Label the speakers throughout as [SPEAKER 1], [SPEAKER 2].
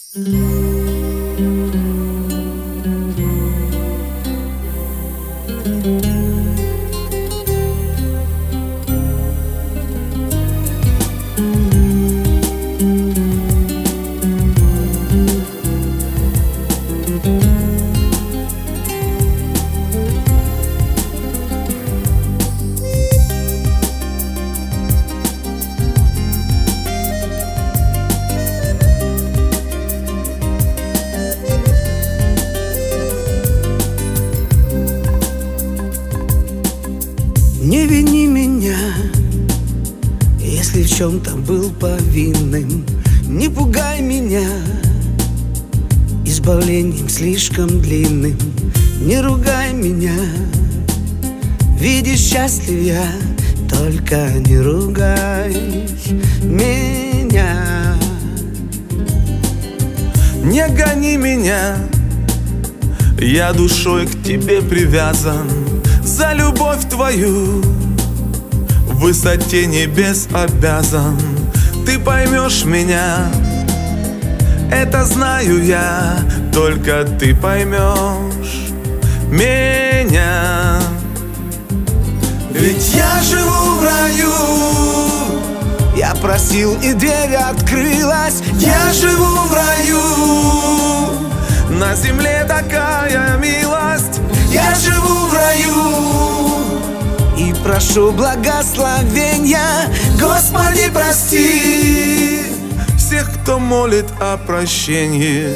[SPEAKER 1] Не вини меня, если в чем-то был повинным. Не пугай меня избавлением слишком длинным. Не ругай меня, видишь, счастлив я, только не ругай меня.
[SPEAKER 2] Не гони меня, я душой к тебе привязан. За любовь твою в высоте небес обязан. Ты поймешь меня, это знаю я, только ты поймешь меня.
[SPEAKER 1] Ведь я живу в раю, я просил, и дверь открылась. Я живу в раю,
[SPEAKER 2] на земле такая милость.
[SPEAKER 1] я живу в раю и прошу благословения. Господи, прости
[SPEAKER 2] всех, кто молит о прощении.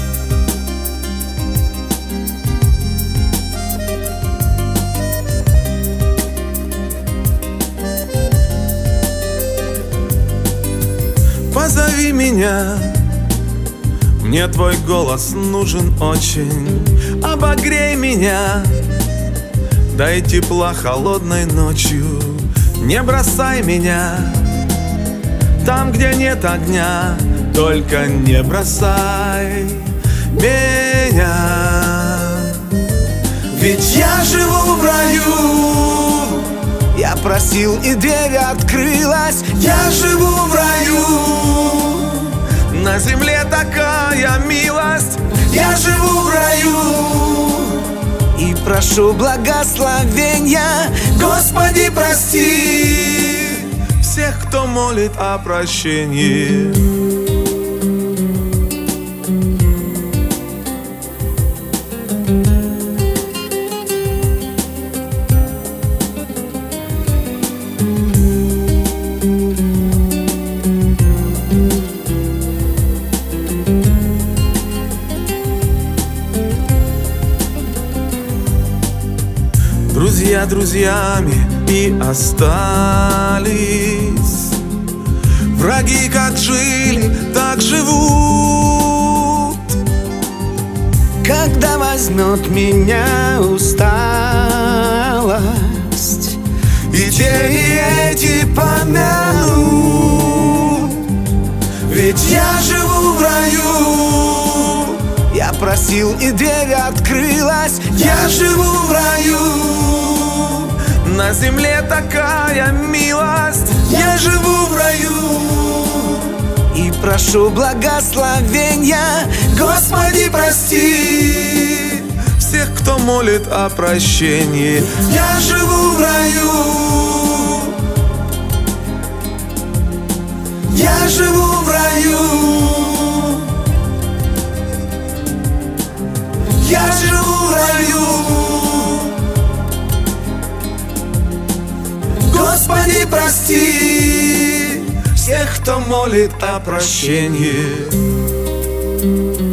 [SPEAKER 2] Позови меня, мне твой голос нужен очень. Обогрей меня, дай тепла холодной ночью. Не бросай меня там, где нет огня, только не бросай меня.
[SPEAKER 1] Ведь я живу в раю, я просил, и дверь открылась. Я живу в раю,
[SPEAKER 2] на земле такая милость.
[SPEAKER 1] я живу в раю и прошу благословения. Господи, прости
[SPEAKER 2] всех, кто молит о прощении. Друзья друзьями и остались. Враги как жили, так живут.
[SPEAKER 1] Когда возьмет меня усталость,
[SPEAKER 2] И те, и эти
[SPEAKER 1] помянут. Ведь я живу в раю, я просил, и дверь открылась. Я живу в раю,
[SPEAKER 2] на земле такая милость.
[SPEAKER 1] я живу в раю и прошу благословения. Господи, прости
[SPEAKER 2] Всех, кто молит о прощении.
[SPEAKER 1] я живу в раю, я живу в раю, я живу в раю. Господи, прости
[SPEAKER 2] Всех, кто молит о прощении.